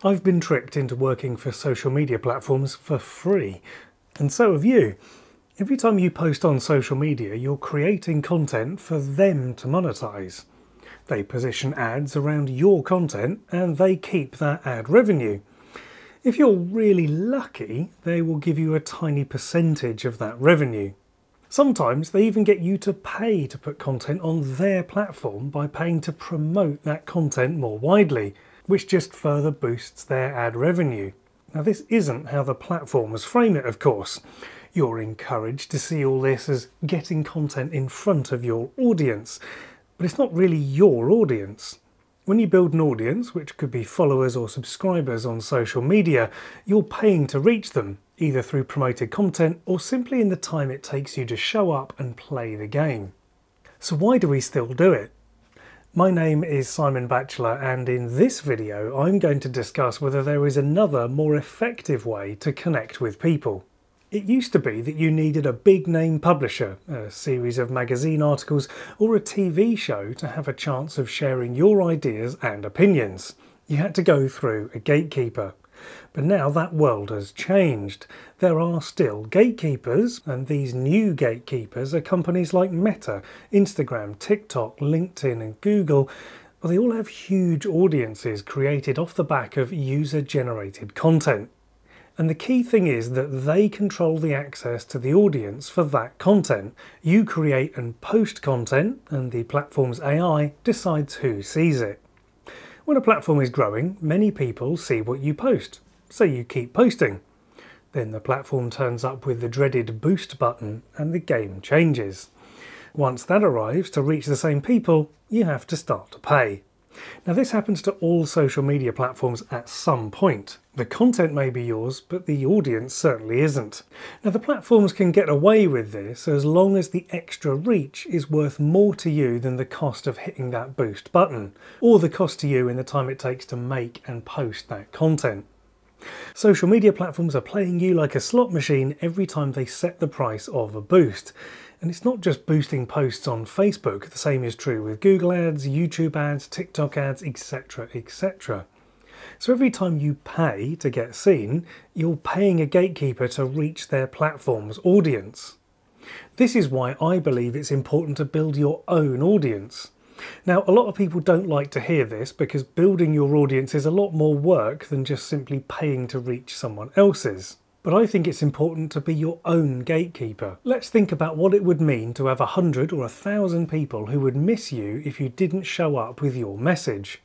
I've been tricked into working for social media platforms for free, and so have you. Every time you post on social media, you're creating content for them to monetize. They position ads around your content and they keep that ad revenue. If you're really lucky, they will give you a tiny percentage of that revenue. Sometimes they even get you to pay to put content on their platform by paying to promote that content more widely, which just further boosts their ad revenue. Now, this isn't how the platforms frame it, of course. You're encouraged to see all this as getting content in front of your audience, but it's not really your audience. When you build an audience, which could be followers or subscribers on social media, you're paying to reach them, either through promoted content or simply in the time it takes you to show up and play the game. So why do we still do it? My name is Simon Batchelor, and in this video I'm going to discuss whether there is another, more effective way to connect with people. It used to be that you needed a big name publisher, a series of magazine articles, or a TV show to have a chance of sharing your ideas and opinions. You had to go through a gatekeeper. But now that world has changed. There are still gatekeepers, and these new gatekeepers are companies like Meta, Instagram, TikTok, LinkedIn and Google. Well, they all have huge audiences created off the back of user-generated content. And the key thing is that they control the access to the audience for that content. You create and post content, and the platform's AI decides who sees it. When a platform is growing, many people see what you post, so you keep posting. Then the platform turns up with the dreaded boost button and the game changes. Once that arrives, to reach the same people, you have to start to pay. Now, this happens to all social media platforms at some point. The content may be yours, but the audience certainly isn't. Now, the platforms can get away with this as long as the extra reach is worth more to you than the cost of hitting that boost button, or the cost to you in the time it takes to make and post that content. Social media platforms are playing you like a slot machine every time they set the price of a boost. And it's not just boosting posts on Facebook, the same is true with Google ads, YouTube ads, TikTok ads, etc, etc. So every time you pay to get seen, you're paying a gatekeeper to reach their platform's audience. This is why I believe it's important to build your own audience. Now, a lot of people don't like to hear this because building your audience is a lot more work than just simply paying to reach someone else's. But I think it's important to be your own gatekeeper. Let's think about what it would mean to have 100 or 1,000 people who would miss you if you didn't show up with your message.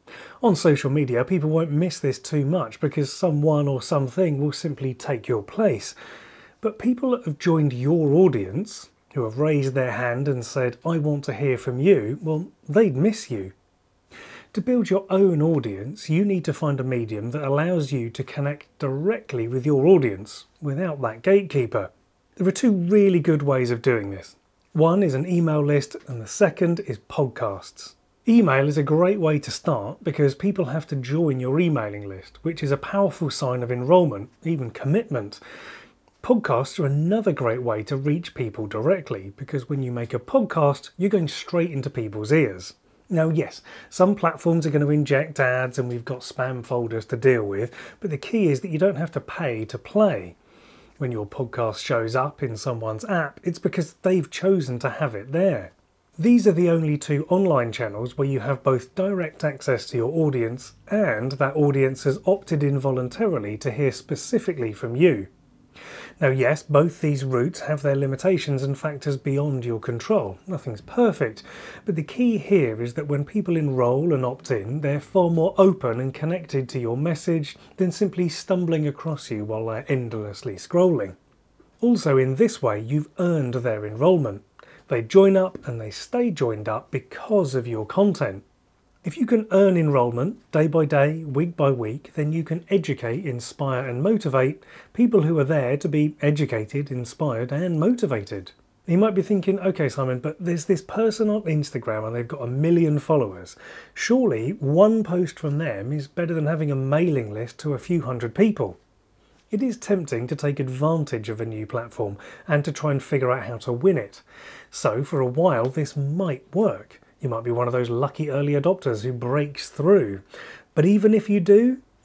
On social media, people won't miss this too much because someone or something will simply take your place. But people that have joined your audience, who have raised their hand and said, "I want to hear from you," well, they'd miss you. To build your own audience, you need to find a medium that allows you to connect directly with your audience without that gatekeeper. There are two really good ways of doing this. One is an email list, and the second is podcasts. Email is a great way to start because people have to join your emailing list, which is a powerful sign of enrollment, even commitment. Podcasts are another great way to reach people directly because when you make a podcast, you're going straight into people's ears. Now, yes, some platforms are going to inject ads and we've got spam folders to deal with, but the key is that you don't have to pay to play. When your podcast shows up in someone's app, it's because they've chosen to have it there. These are the only two online channels where you have both direct access to your audience and that audience has opted in voluntarily to hear specifically from you. Now, yes, both these routes have their limitations and factors beyond your control. Nothing's perfect, but the key here is that when people enroll and opt in, they're far more open and connected to your message than simply stumbling across you while they're endlessly scrolling. Also, in this way, you've earned their enrollment. They join up and they stay joined up because of your content. If you can earn enrollment day by day, week by week, then you can educate, inspire and motivate people who are there to be educated, inspired and motivated. You might be thinking, okay Simon, but there's this person on Instagram and they've got 1 million followers. Surely one post from them is better than having a mailing list to a few hundred people. It is tempting to take advantage of a new platform and to try and figure out how to win it. So for a while this might work. You might be one of those lucky early adopters who breaks through. But even if you do,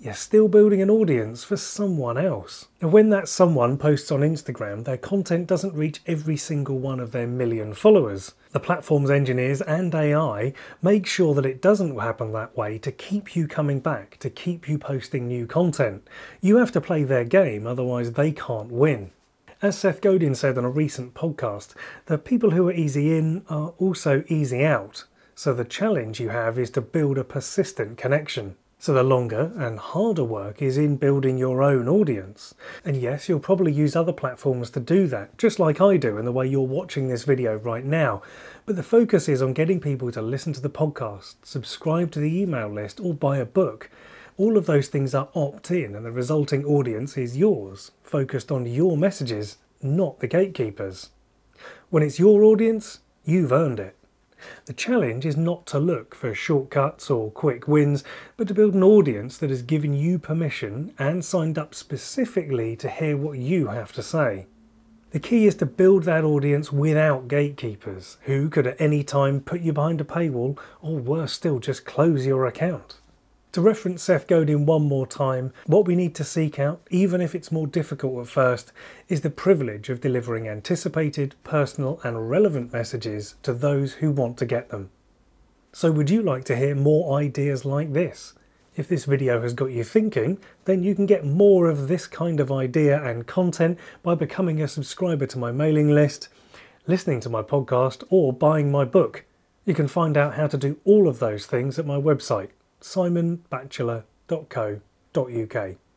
you're still building an audience for someone else. And when that someone posts on Instagram, their content doesn't reach every single one of their million followers. The platform's engineers and AI make sure that it doesn't happen that way to keep you coming back, to keep you posting new content. You have to play their game, otherwise they can't win. As Seth Godin said on a recent podcast, the people who are easy in are also easy out. So the challenge you have is to build a persistent connection. So the longer and harder work is in building your own audience. And yes, you'll probably use other platforms to do that, just like I do in the way you're watching this video right now. But the focus is on getting people to listen to the podcast, subscribe to the email list, or buy a book. All of those things are opt-in, and the resulting audience is yours, focused on your messages, not the gatekeepers. When it's your audience, you've earned it. The challenge is not to look for shortcuts or quick wins, but to build an audience that has given you permission and signed up specifically to hear what you have to say. The key is to build that audience without gatekeepers, who could at any time put you behind a paywall, or worse still, just close your account. To reference Seth Godin one more time, what we need to seek out, even if it's more difficult at first, is the privilege of delivering anticipated, personal and relevant messages to those who want to get them. So would you like to hear more ideas like this? If this video has got you thinking, then you can get more of this kind of idea and content by becoming a subscriber to my mailing list, listening to my podcast, or buying my book. You can find out how to do all of those things at my website, simonbatchelor.co.uk.